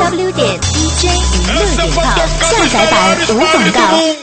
www.dj.com 下载版无广告。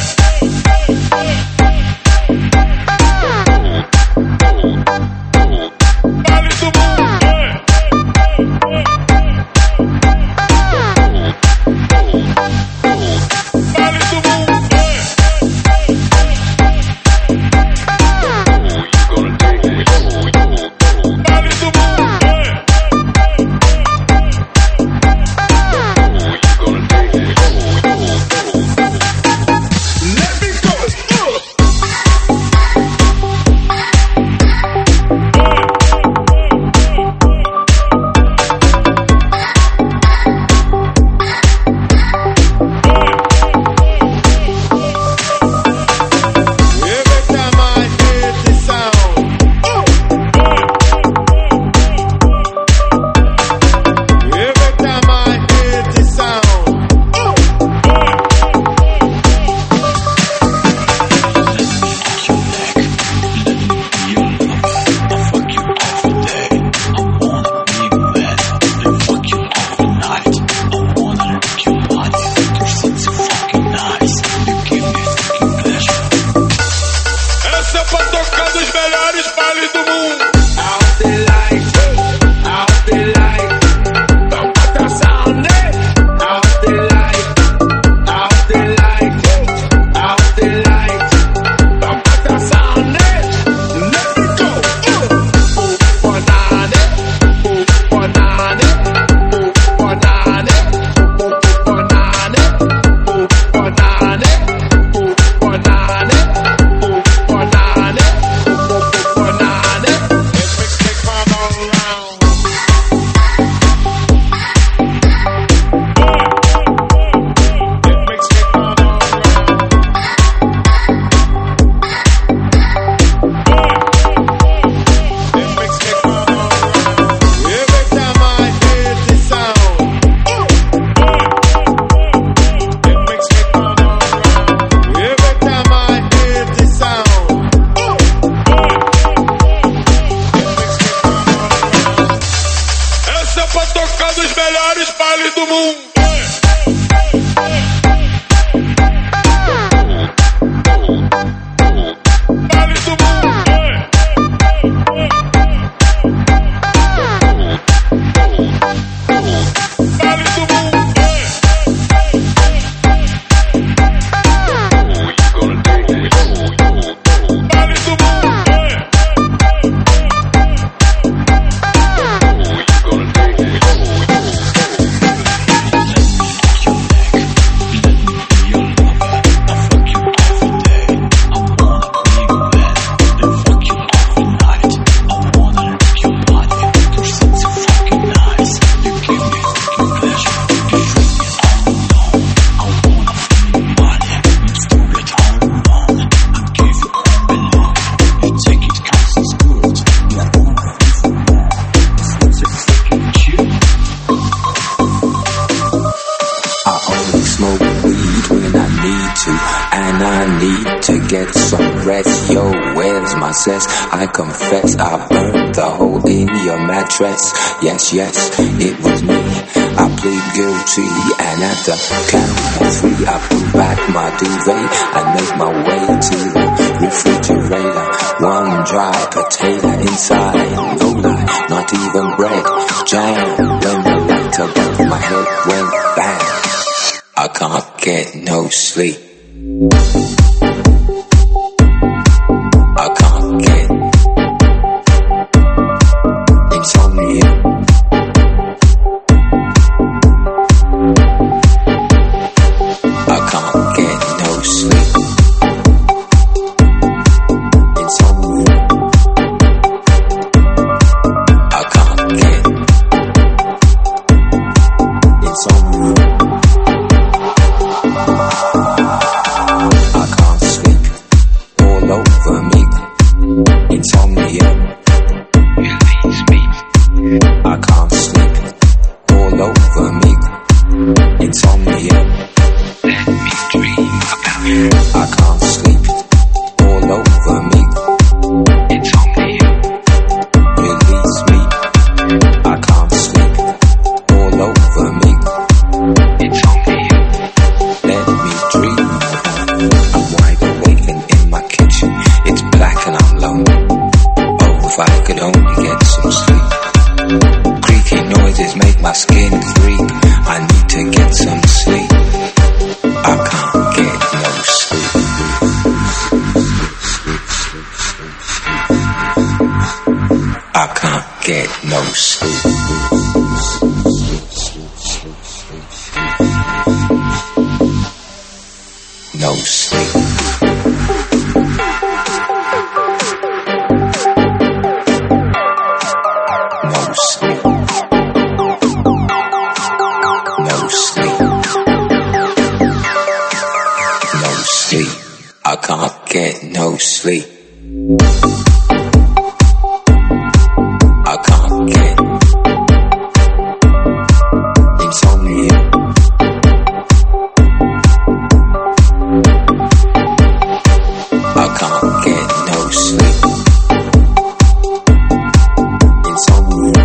I confess I burned the hole in your mattress. Yes, it was me. I plead guilty, and at the count of 3 I pull back my duvet and make my way to the refrigerator. One dry potato inside, no lie, not even bread. Jam when the light above my head went bang. I can't get no sleep. I can't get insomnia. I can't get no sleep. Insomnia. I can't get insomnia. I can't No sleep. No sleep. No sleep. No sleep. I can't get no sleep. I can't get insomnia. I can't get no sleep. Insomnia.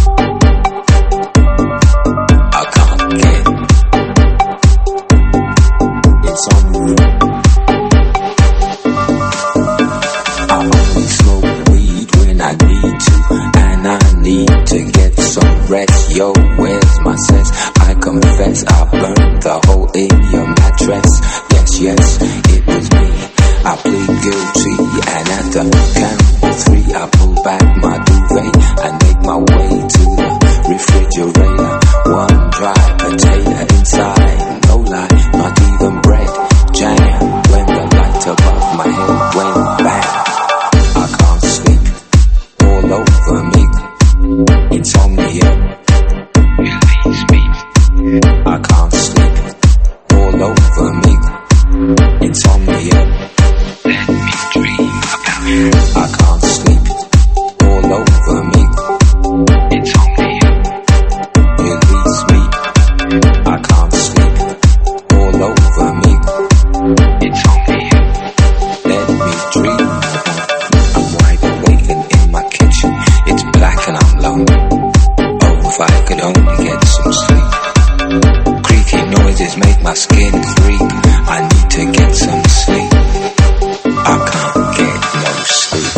I can't get insomnia. I only smoke weed when I need to, and I need to get some rest. Yo, where's my sense? I confess I burned the hole in your mattress. Yes, yes, it was me. I plead guilty, and at the count of three, I pull back my duvet and make my way to the refrigerator. One dry potato inside, no lie, not even bread. Jam when the light above my head went bang. I can't sleep, all over me. Insomnia release me. I can't sleep, all over me. Insomnia. Let me dream about you. I can't sleep, all over me. Insomnia, release me. I can't sleep, all over me. Insomnia, let me dream about you. I'm wide awake and in my kitchen. It's black and I'm lonely. Oh, if I could only get some sleep. Creaky noises make my skin creep. I need to get some sleep. I can't get no sleep.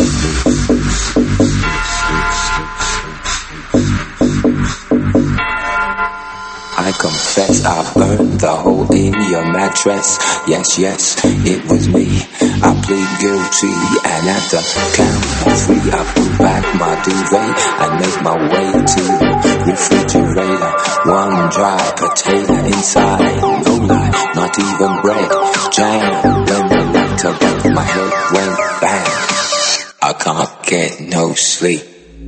I confess I burned the hole in your mattress. Yes, yes, it was me. I plead guilty, and at the count of three, I pull back my duvet and make my way to the refrigerator. One dry potato inside, no lie, not even bread. Jam when the light above my head went bang. I can't get no sleep.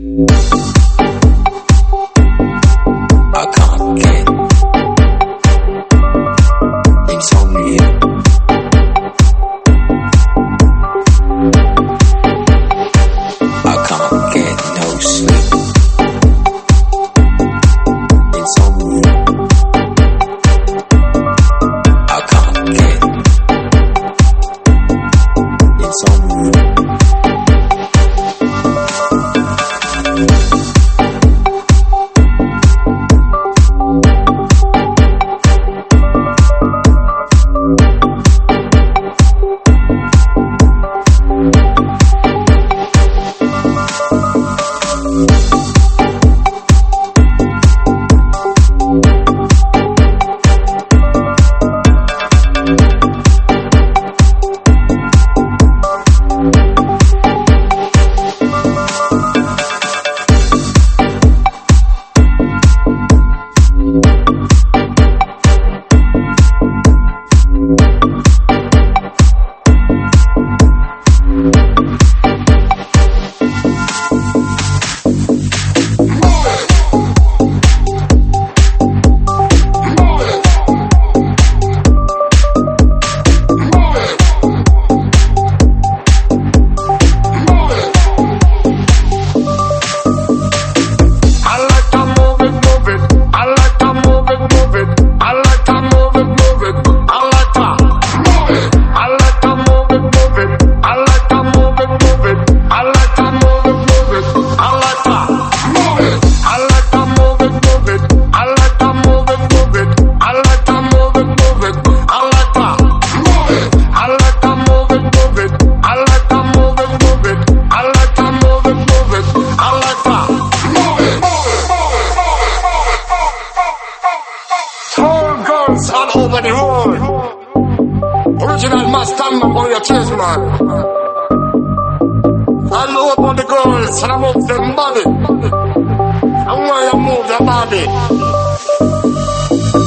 I can't get insomnia. I can't get no sleep. Insomnia. I can't get insomnia.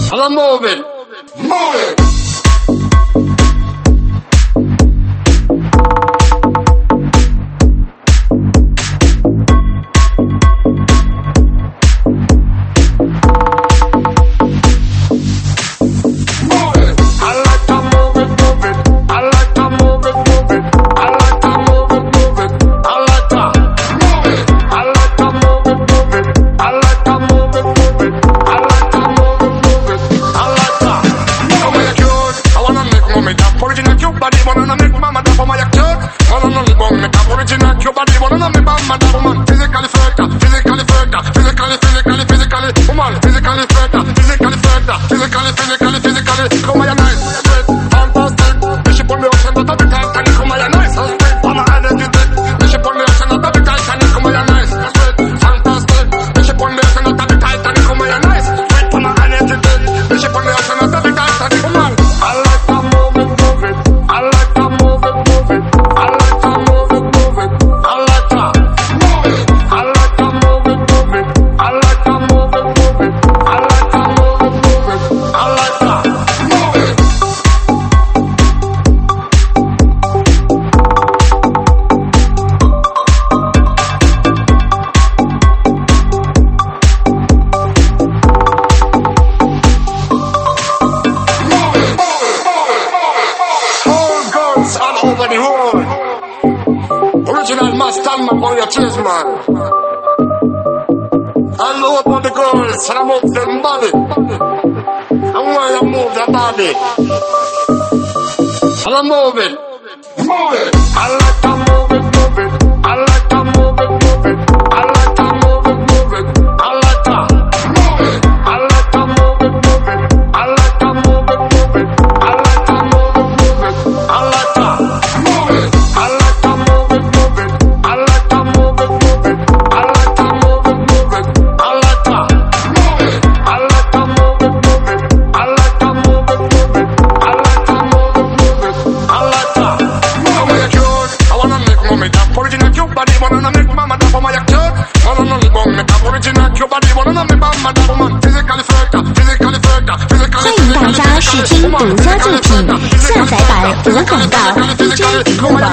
I'ma move it. Move it. And I move them body. And when you move the body, and I move it. Move it. I like to move it, move it. I like to move it, move it. I like to move it, move it. I like to move it. I like to move it, move it. I like to move it, move it. I like to move it, move it. I like to move it. I like to move it, move it. I like to move it, move it. I like to move it, move it. I like to. Original cute body, wanna make mama dap on my actor. Wanna only bone make up original cute body, wanna make mama dap on my physically factor, physically factor, physically. 欢迎大家试听独家作品，下载版无广告 DJ 娱乐网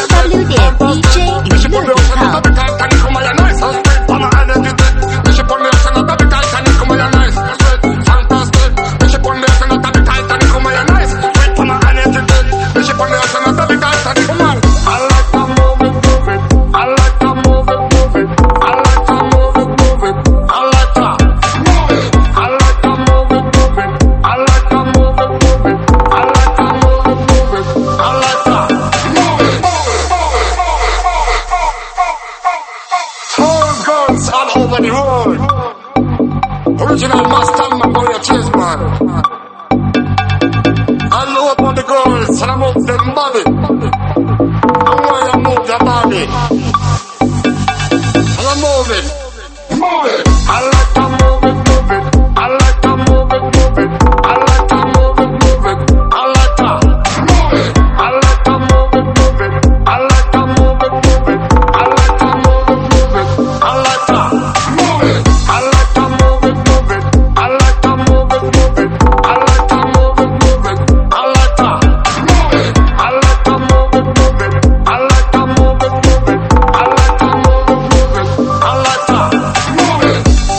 3w.dj娱乐.com。Original master, my boy, a chase man. I know upon the girls, and I move them body. And when you move the body, and I move it, move it. I like to move it, move it. I like to move it, move it. I like to move it, move it. I like to move it. I like to move it, move it. I like to move it, move it. I like to move it, move it. I like to move it. I like to move it, move it. I like to move it, move it. I like to move it, move it. I like to move it. I like to move it, move it. I like to move it, move it. I like to move it, move it. I like to move it.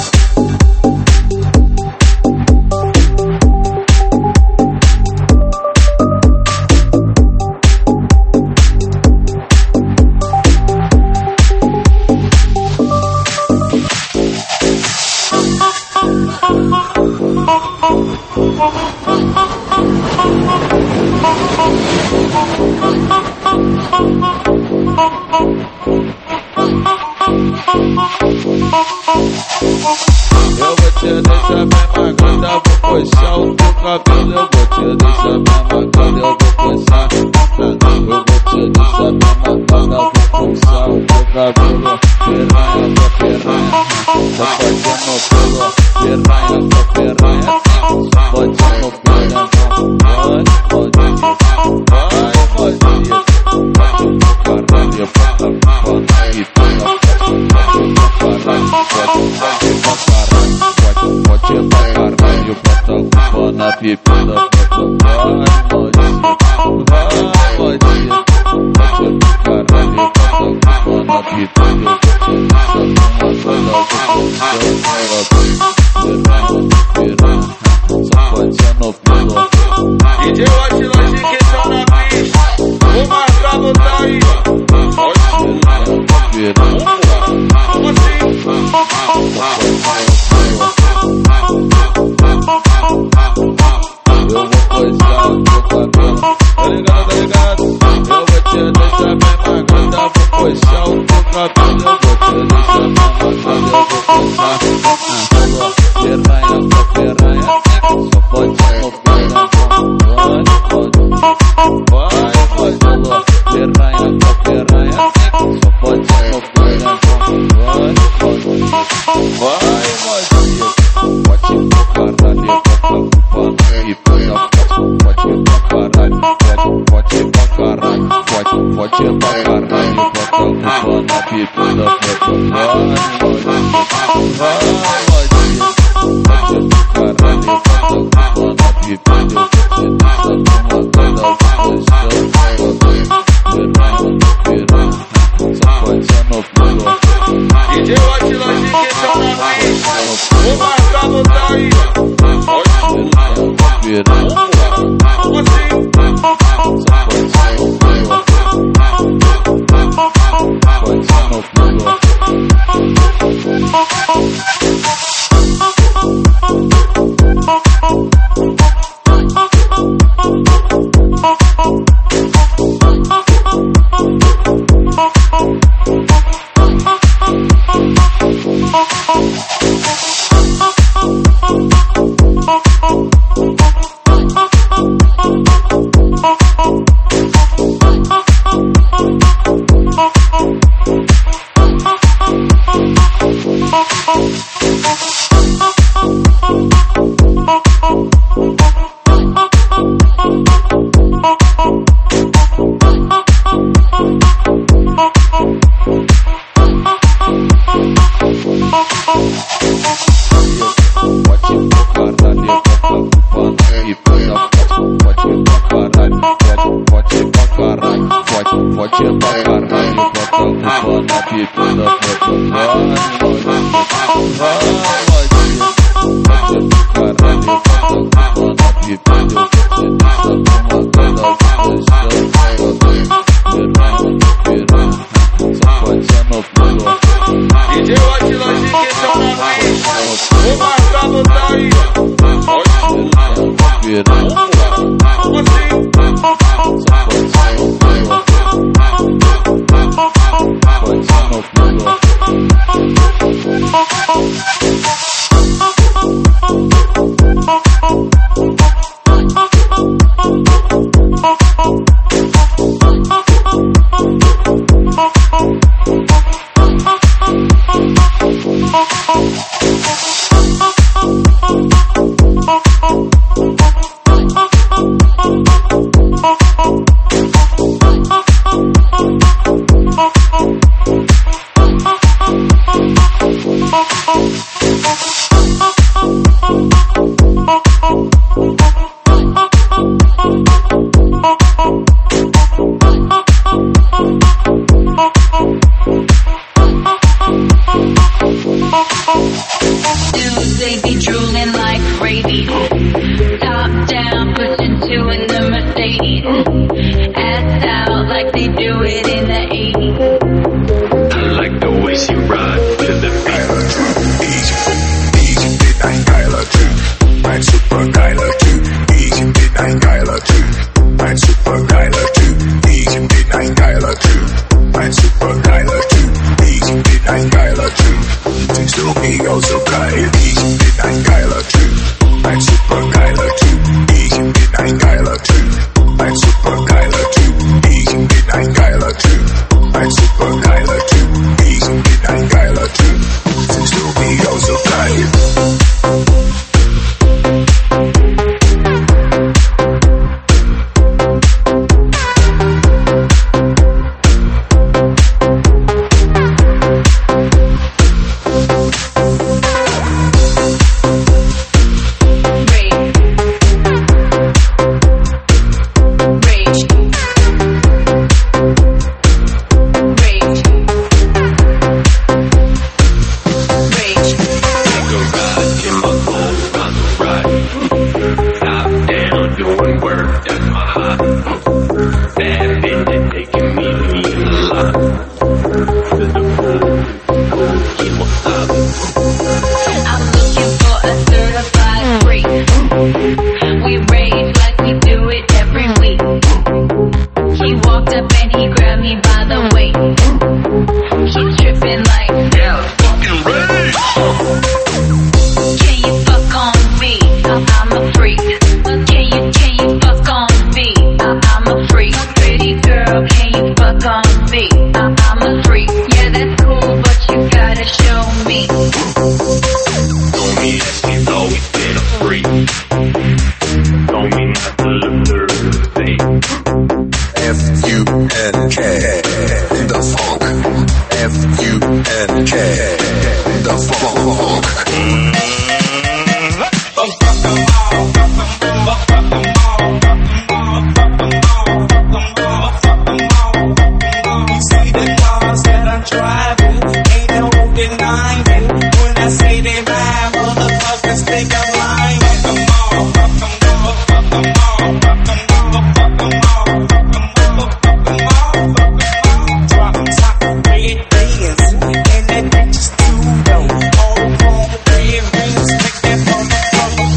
Eu vou te deixar bem marcada, vou puxar o teu cabelo. Eu vou te deixar bem marcada, eu vou puxar. Eu vou te deixar bem marcada, vou puxar o teu cabelo. Piranha, tua piranha, vou fazer no pelo. Piranha, tua piranha, pode no piranha. Pode, caralho, pode e pega. Pode pra caralho, bota na pipa da foto. Vai, modinha. Bate pro caralho, bota com na pipa da DJ Watch Logic que tá na pista. Vou marcar, botar aí. Como assim? Eu vou coisar o teu cabelo. Tá ligado? Eu vou te deixar bem magrada. Vou coisar o teu cabelo. Eu vou te deixar bem magrada. Eu vou coisar. Piranha, só pode ser no piranha. Vai, piranha, só pode ser no piranha. Vai, modinha. Bote pro caralho, bota culpa na pipa da foto. Bote pra caralho, bote pra caralho, bote pra caralho, bota culpa na pipa da foto. Vai, modinha. Bote pro caralho, bota culpa na pipa da foto. Só pode ser no piranha. DJ Watch Logic que tá na pista. Vou marcar, botar aí. Como assim? Só pode ser no piranha. Pode ser no piranha. DJ Watch Logic que tá na pista. Vou marcar, botar aí. Como assim? Só pode ser no piranha. Pode ser no piranha. Dudes, they be drooling like crazy. Top down, pushing two in the Mercedes. Ass out like they do it in the 80s. I like the way she ride to the beat. Easy bit, ein geiler Typ. Ein super geiler Typ. Easy bit, ein geiler Typ. Ein super geiler Typ. Easy bit, ein geiler Typ. Ein super geiler Typ. Easy bit, ein geiler Typ. Siehst du mega so geil. Easy bit, ein geiler Typ. Ein super geiler Typ. Easy bit, ein geiler Typ. Ein super geiler Typ. Easy bit, ein geiler Typ. Ein super geiler Typ. Easy bit, ein geiler Typ. Siehst du mega so geil. The funk. F-U-N-K. The funk. See the cars that I'm driving, ain't no denying it. When I say they ride, motherfuckers think I'm lying. Drop top red bands, and that bitch is too low. All chrome red rings, make that motherfucker.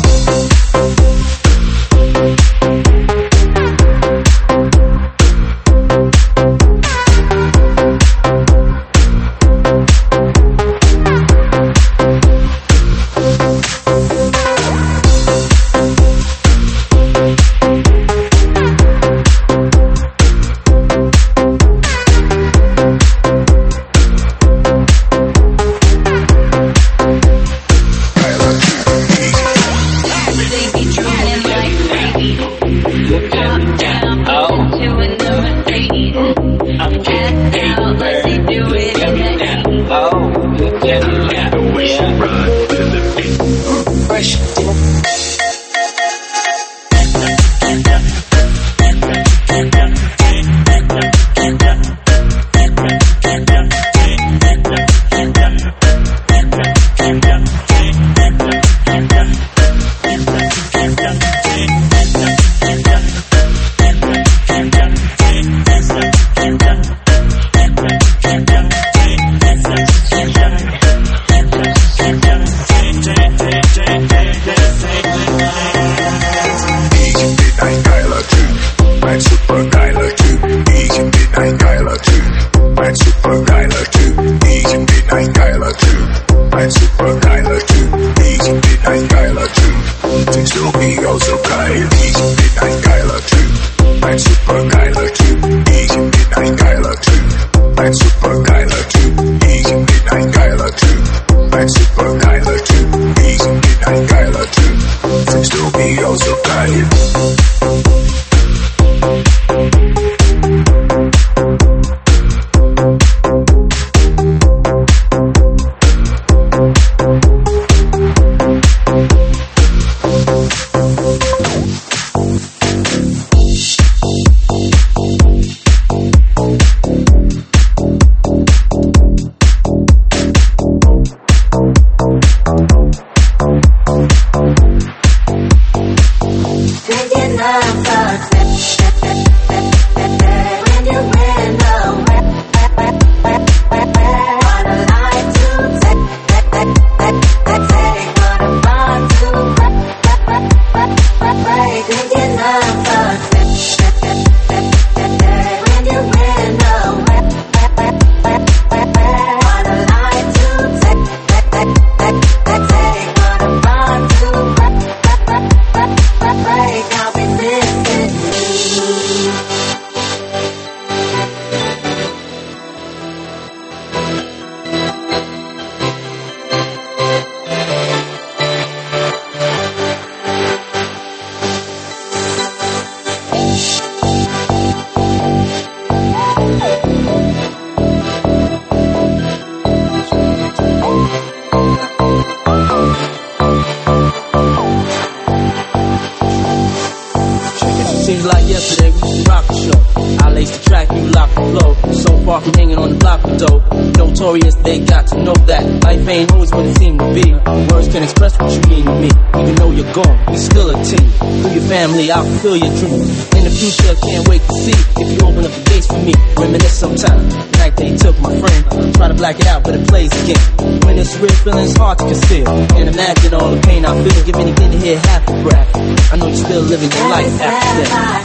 They got to know that life ain't always what it seemed to be. Words can express what you mean to me. Even though you're gone, we still a team. Through your family, I'll fulfill your dreams. In the future, can't wait to see if you open up the gates for me. Reminisce sometime. The night they took my friend. Try to black it out, but it plays again. When it's real, feeling's hard to conceal. Can't imagine all the pain I feel. Give anything to hear half a breath. I know you're still living your life after death.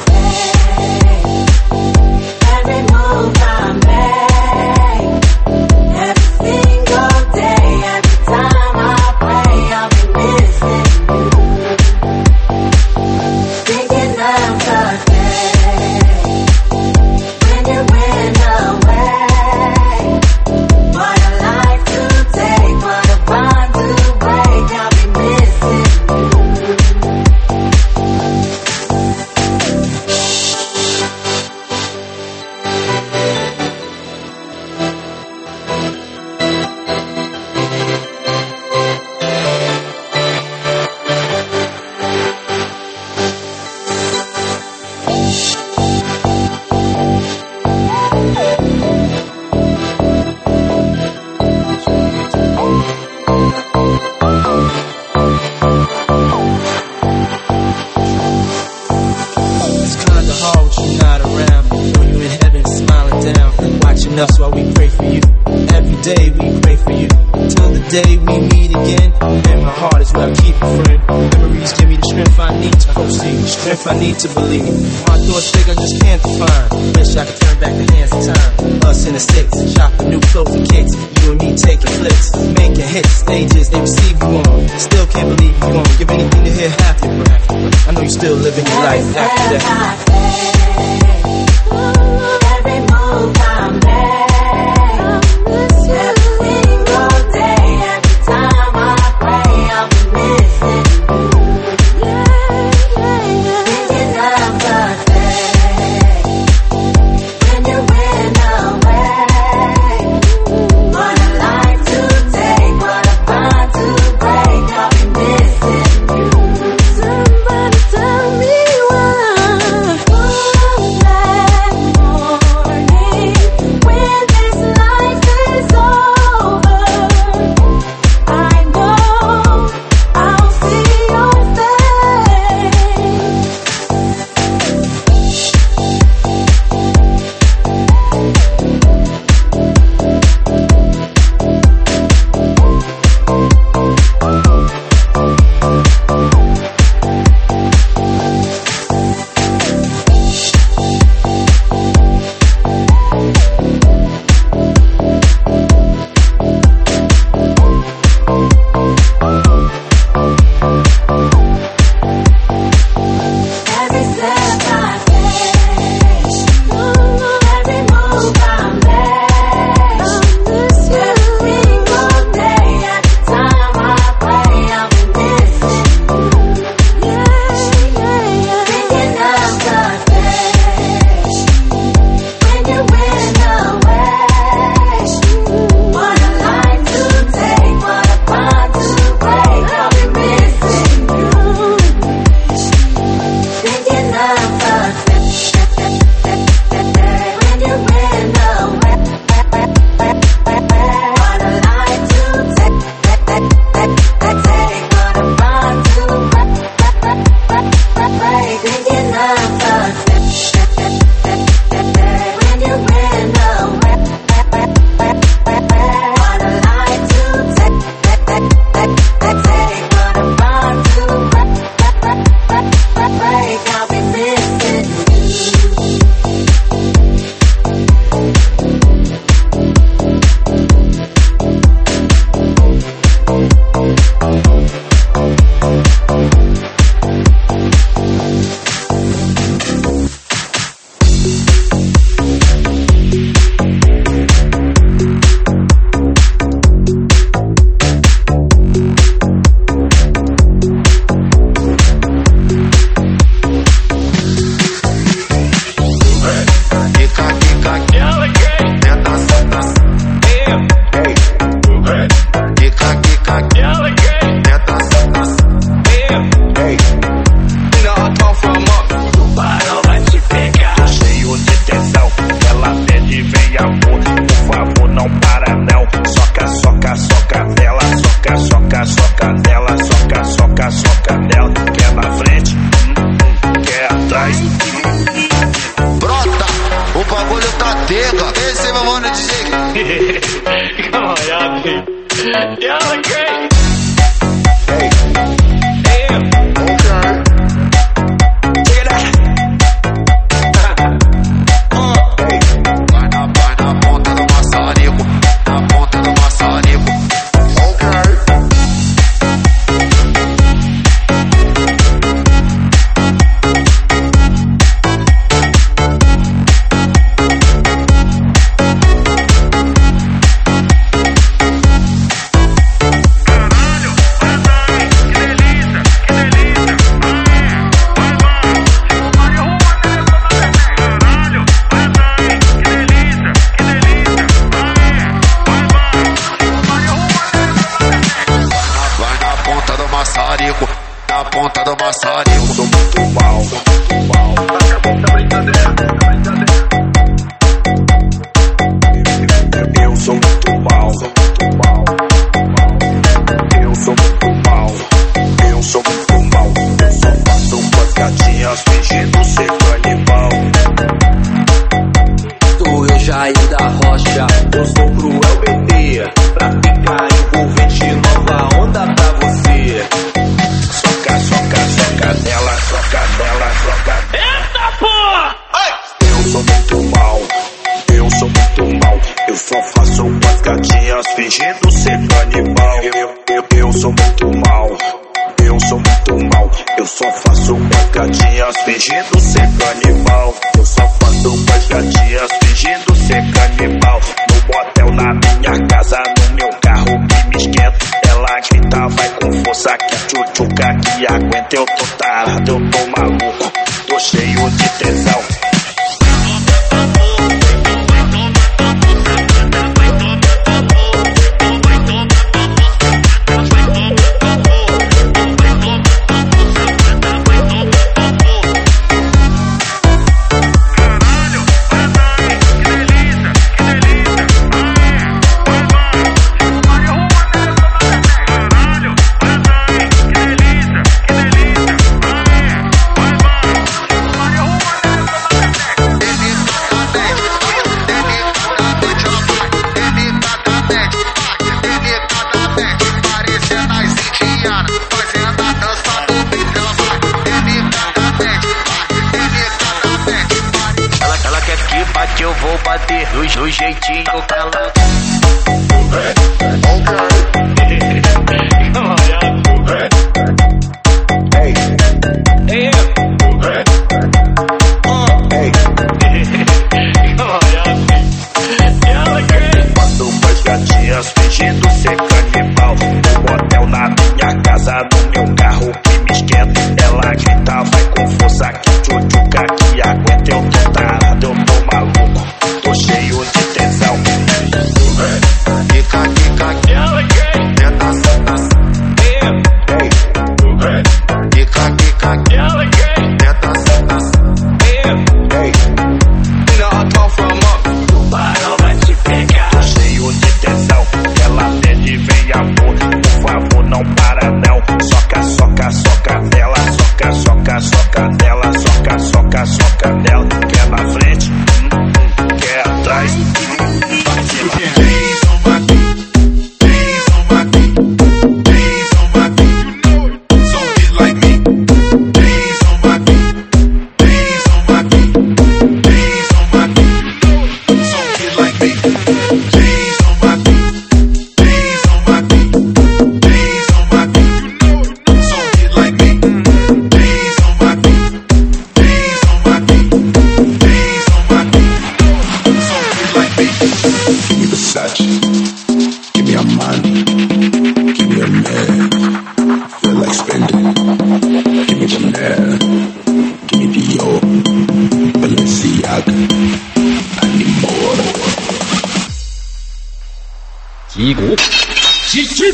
Every move I make. enough, so we pray for you. Every day we pray for you. Till the day we meet again. And my heart is where I keep it, friend. Memories give me the strength I need to proceed. Strength I need to believe. My thoughts big, I just can't define. Wish I could turn back the hands of time. Us in the six, shopping new clothes and kicks. You and me taking flicks, making hits, stages they receive you on. Still can't believe you won't give anything to hear half your breath. I know you still living your life after that. Every move I make, every single day, every time I pray, I'll be missing you. Thinking of the day when you went away. What a life to take, what a bond to break, I'll be missing you. Somebody tell me why. One that morning when this life is over, I know I'll see your face. Every step I take, every move I make, every single day, every time I pray, I'll be missing you. Thinking of the days when you went away. What a life to take, what a bond to break, I'll be missing you. Thinking of the day when you went away. What a life to take, what a bond to break. Thinking of the day when you went away. What a life to take, what a bond to break. I'll be missing you. Soca nela, quer na frente, quer atrás. Brota, o bagulho tá tega. Esse é meu mano DJ. Come on, y'all look great. Vai na ponta do maçarico, na ponta do maçarico. gatinhas fingindo ser canibal. Eu sou fã das gatinhas fingindo ser canibal. No motel, na minha casa, no meu carro que me esquenta. Ela grita, vai com força que tchutchuca que aguenta. Eu tô tarado, eu tô maluco, tô cheio de tesão. Eu vou bater do jeitinho que ela Quando mais gatinhas fingindo ser canibal. No motel, na minha casa, no meu carro que me esquenta. Ela grita, vai com força que tchutchuca que aguenta. Eu tô tarado, eu tô maluco, tô cheio de tesão. Fica, tenta, senta. Fica, tenta, senta. Tô cheio de tesão. Ela pede, vem amor, por favor, não para não. Soca, soca, soca dela. Soca, soca, soca dela. Soca, soca, soca dela. Quer na frente, quer atrás. Days on my beat, days on my beat, days on my beat. So get like me. Days on my beat, days on my beat, days on my beat. So get like me. Days on my beat, days on my beat, days on my beat. So get like me. Days on my beat, days on my beat, days on my beat. So get like me. Give me Versace, give me Armani, give me a man, feel like spending. Give me Chanel, give me Dior, Balenciaga, I need more. 击鼓，击击。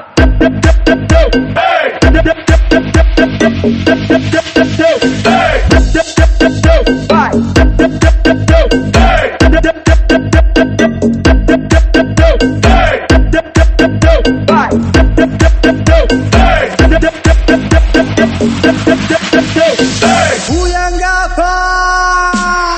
Hey! them got fire.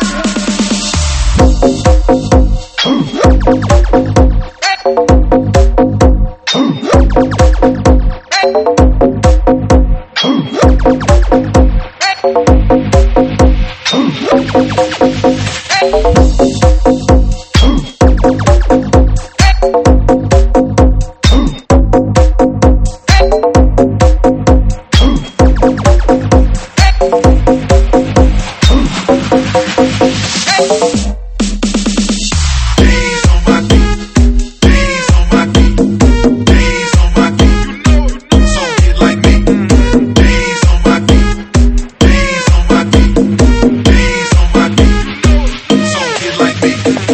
Like me.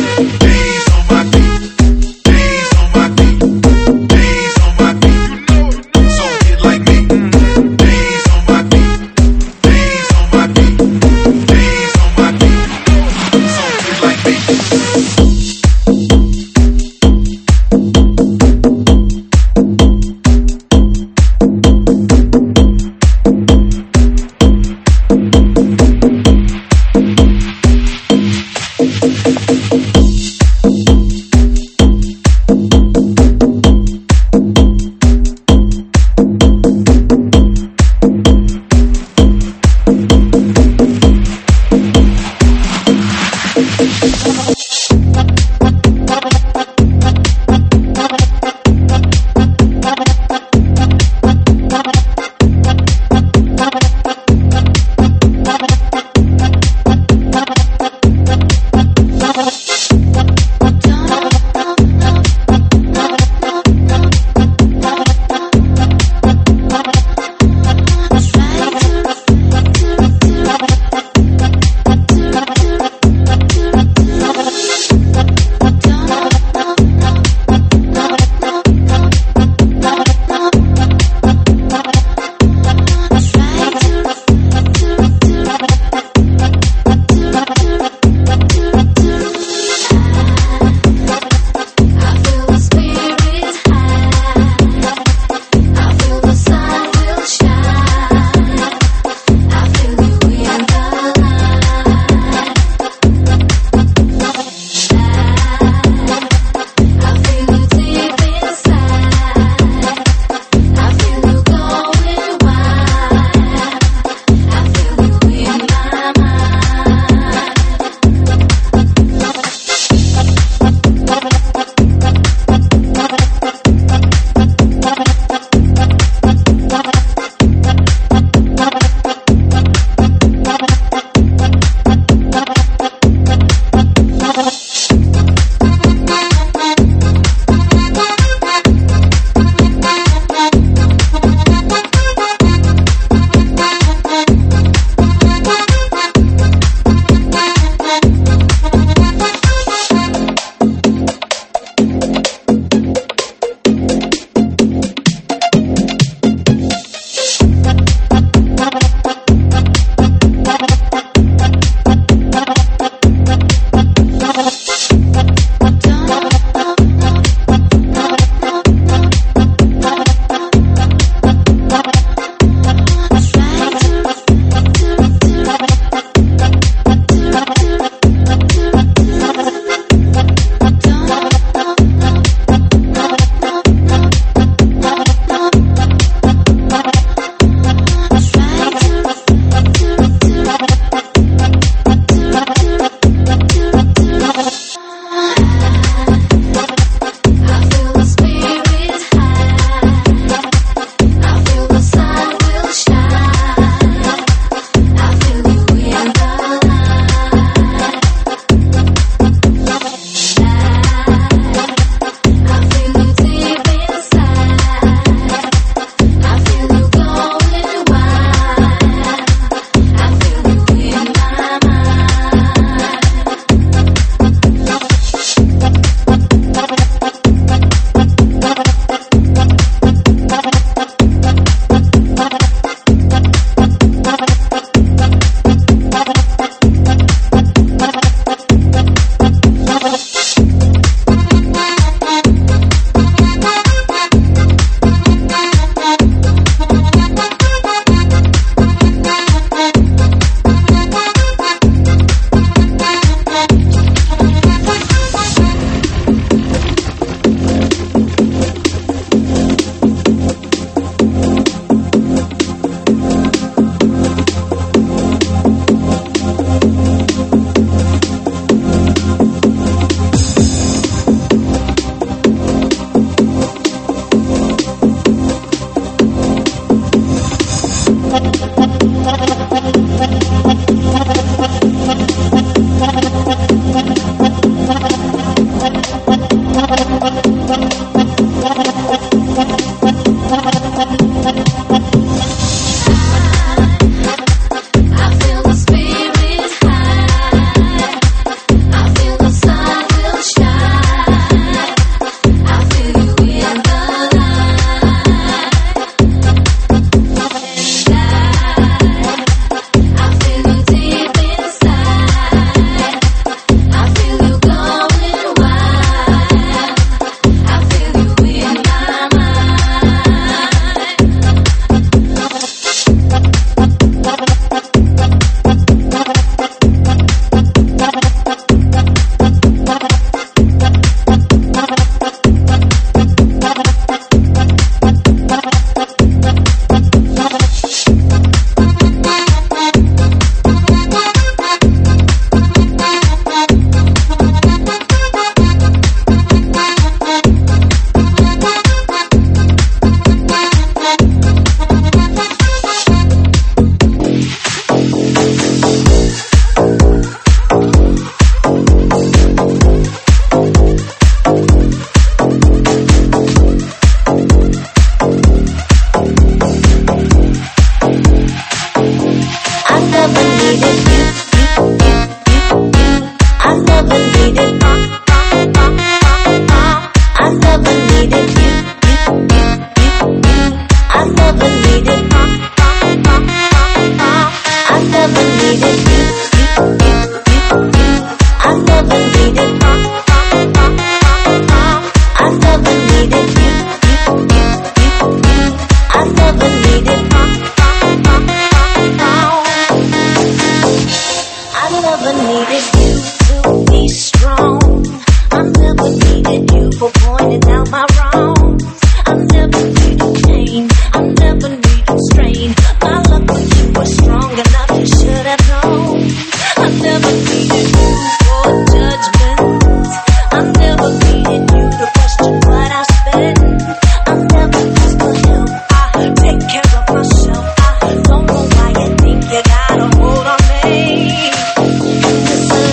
This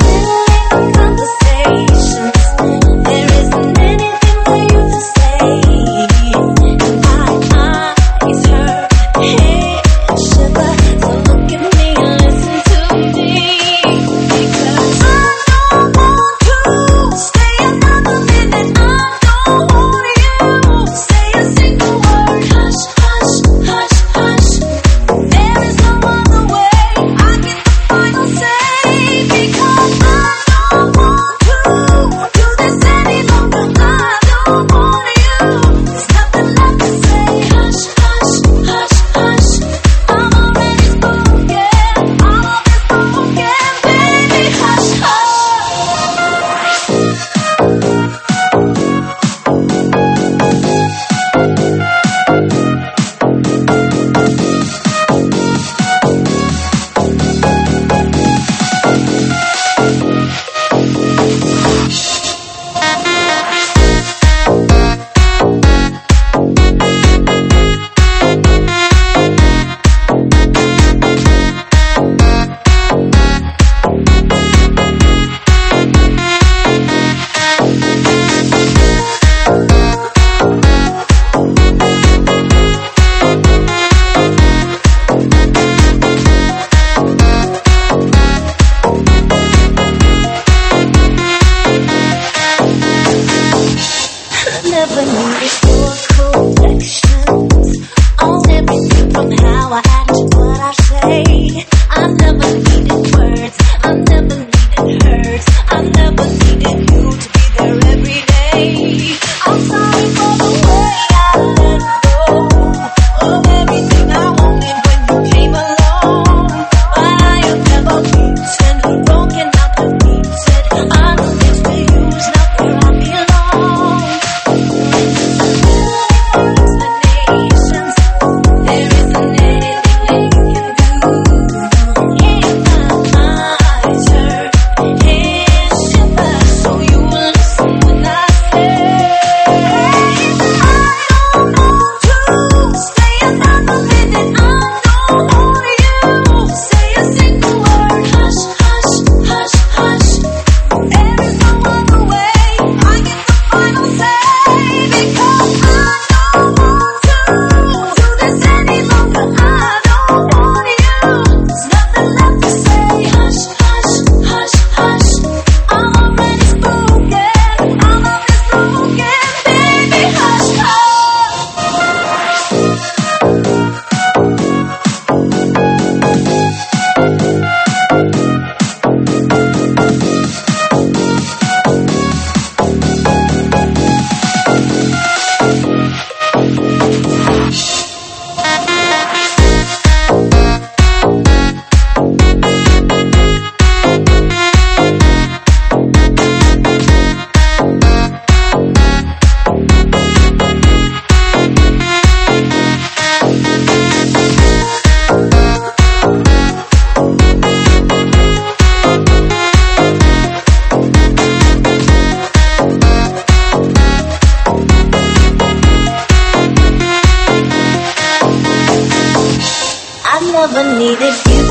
needed you.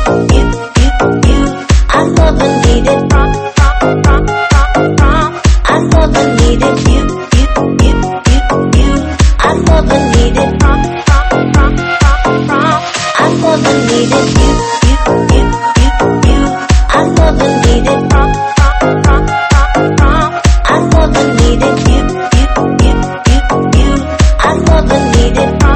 I never needed prom. I never needed you. I never needed prom. I never needed you. I never needed prom. I never needed you. I never needed prom.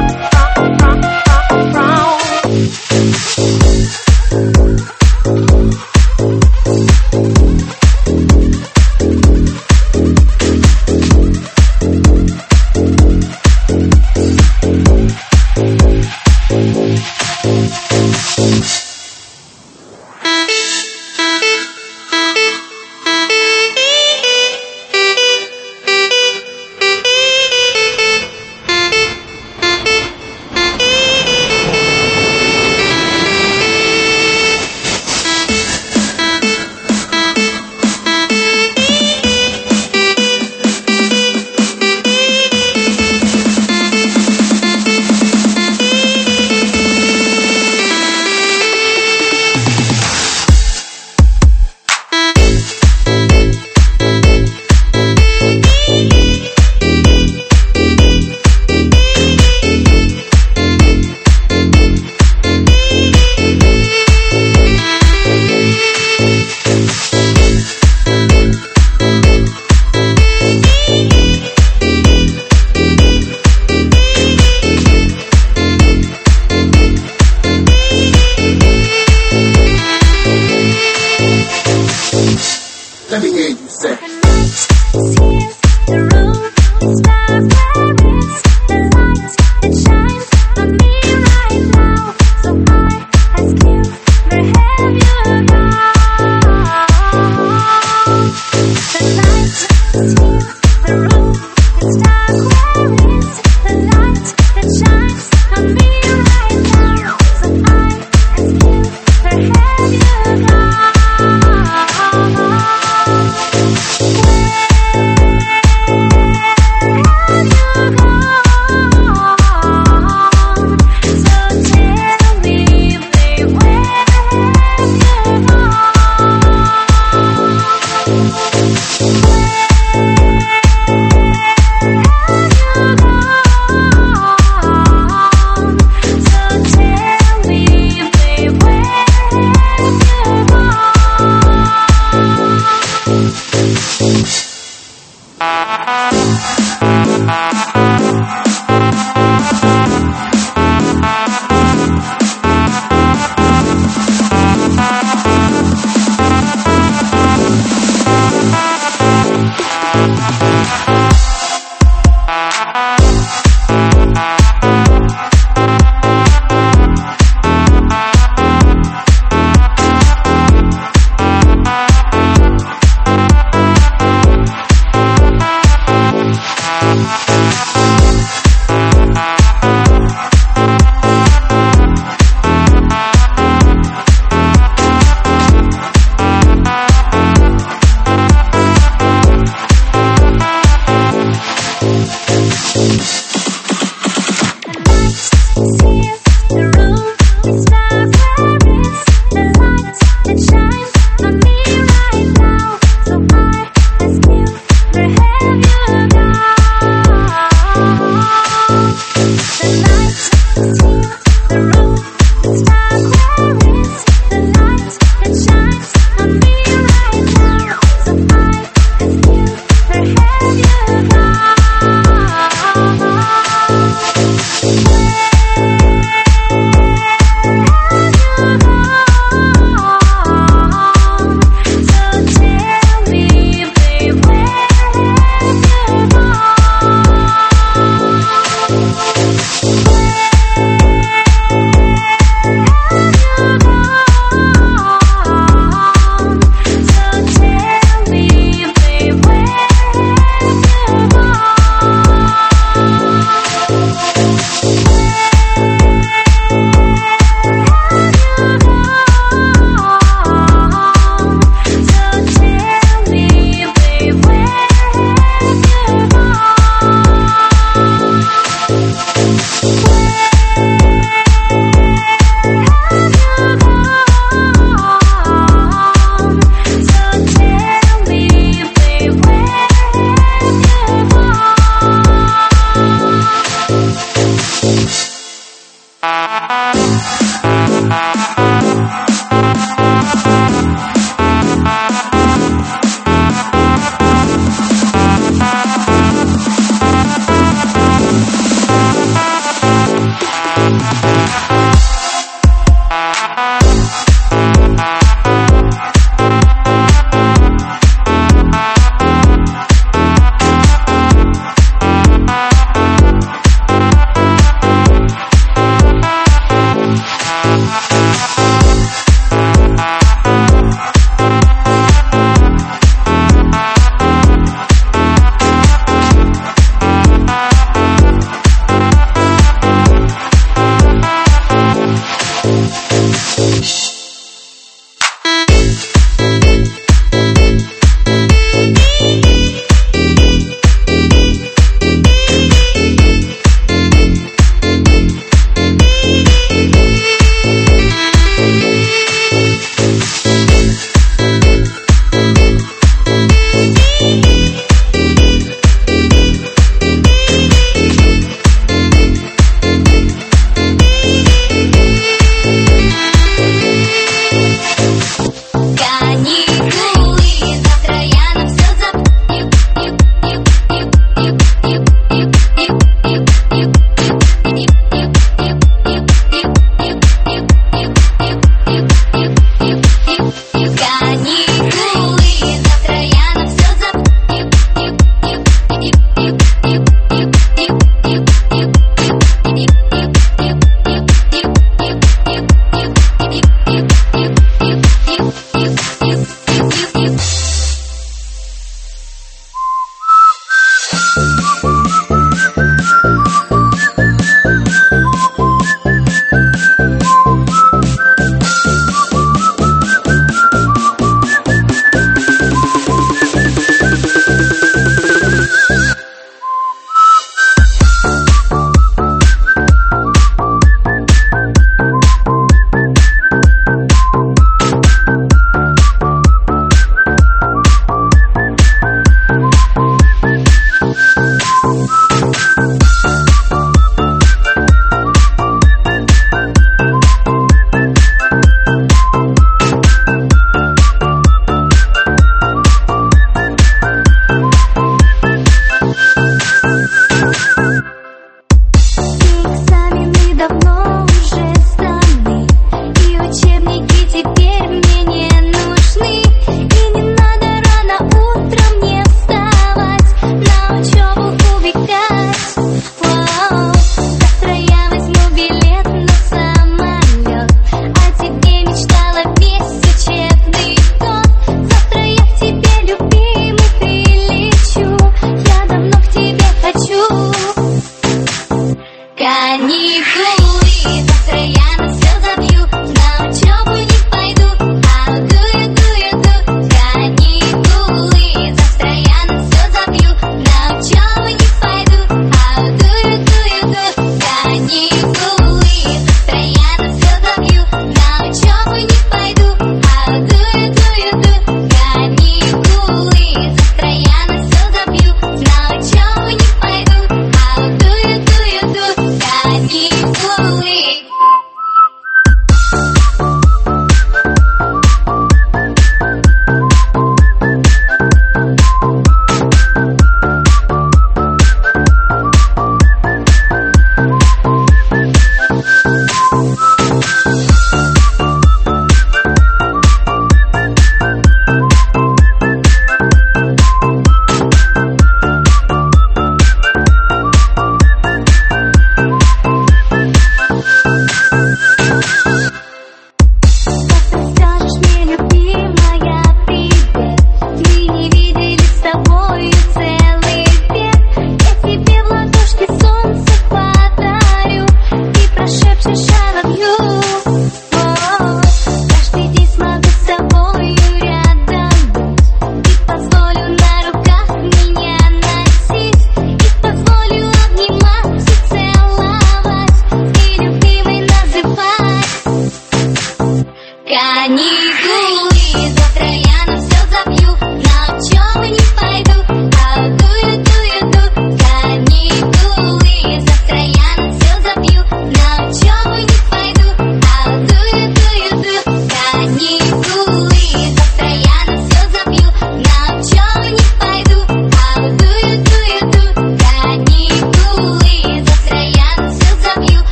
Let me hear you say.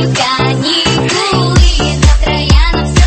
каникулы. Завтра я на все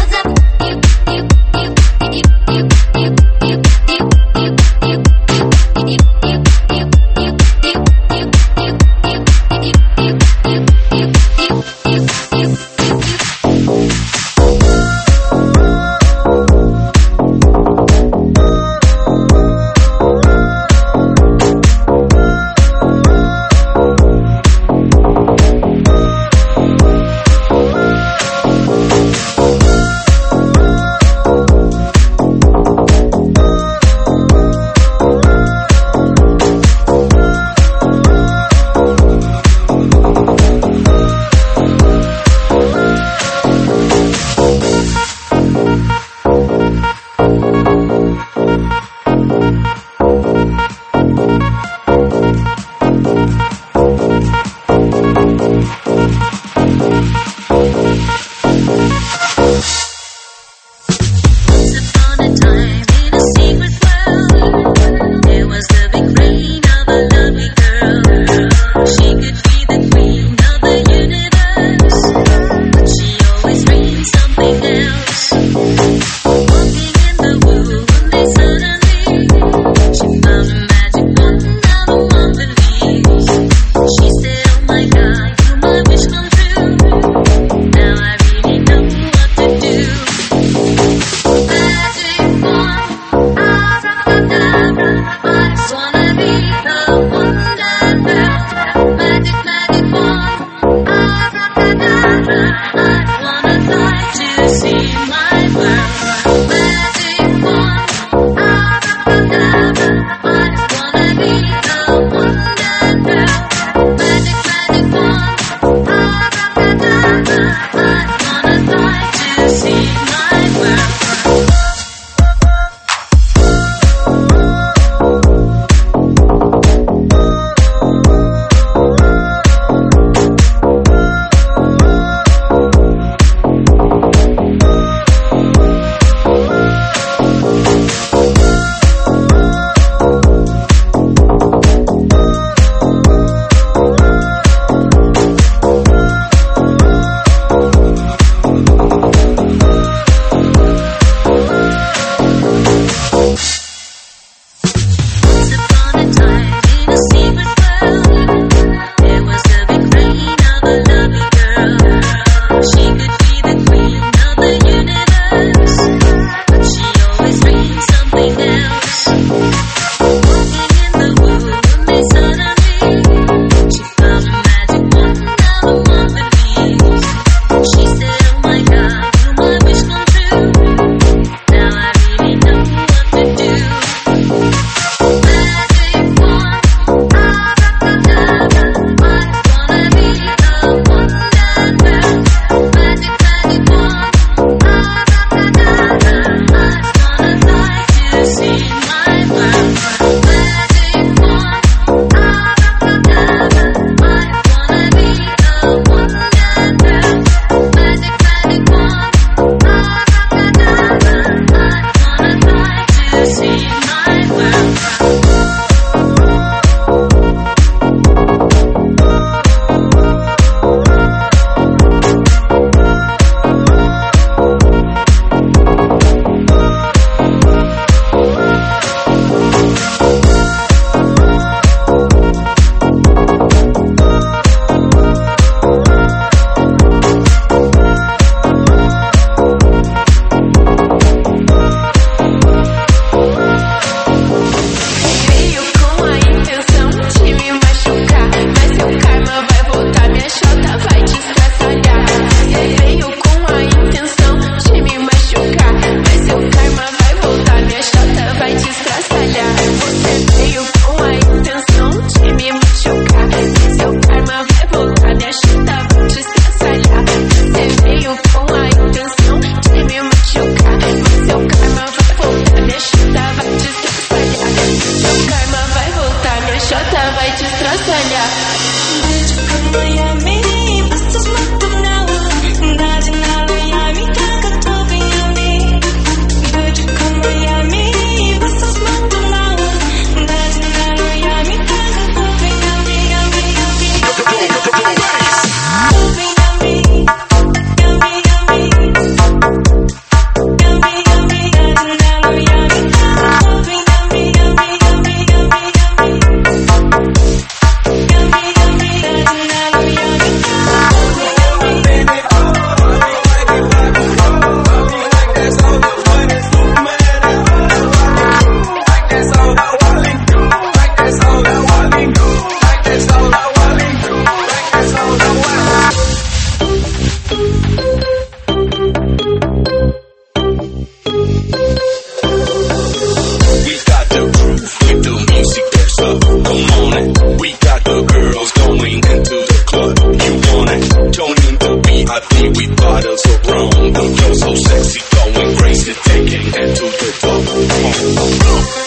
VIP with bottles of rum. You're so sexy, going crazy, taking it to the top.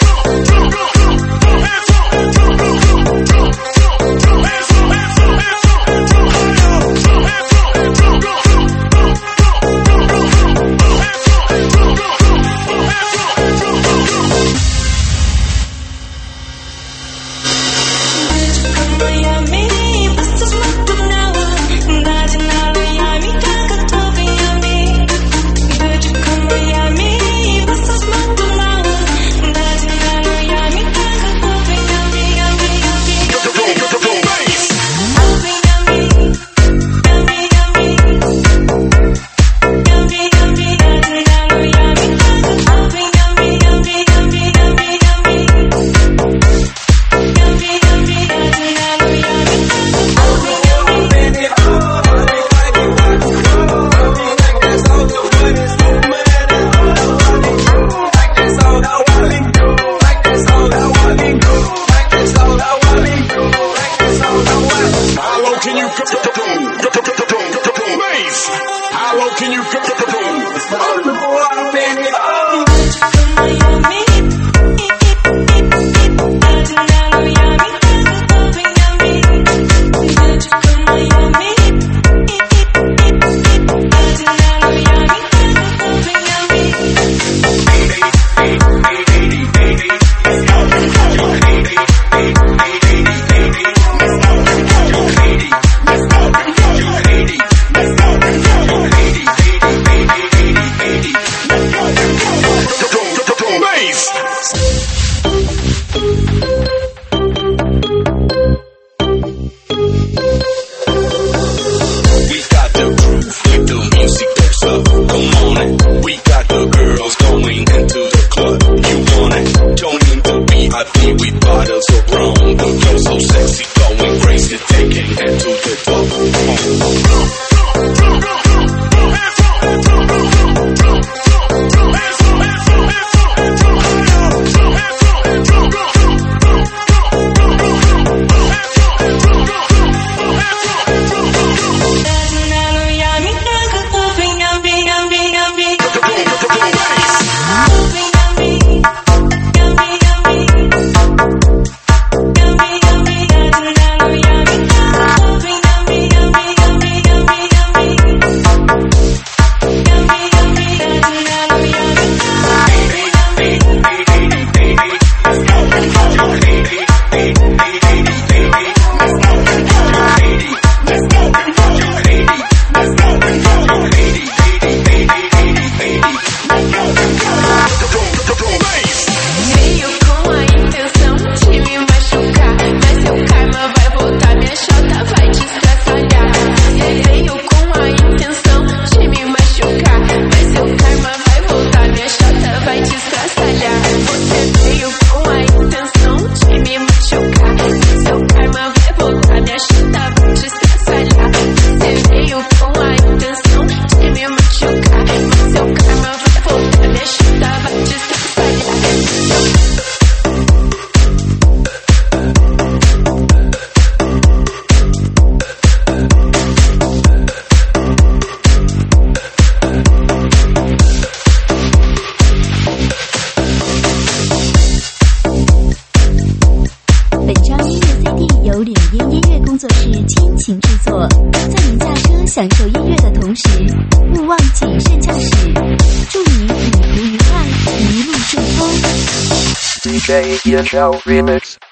享受音乐的同时，勿忘谨慎驾驶。祝你旅途愉快，一路顺风。 DJ Yeshao Remix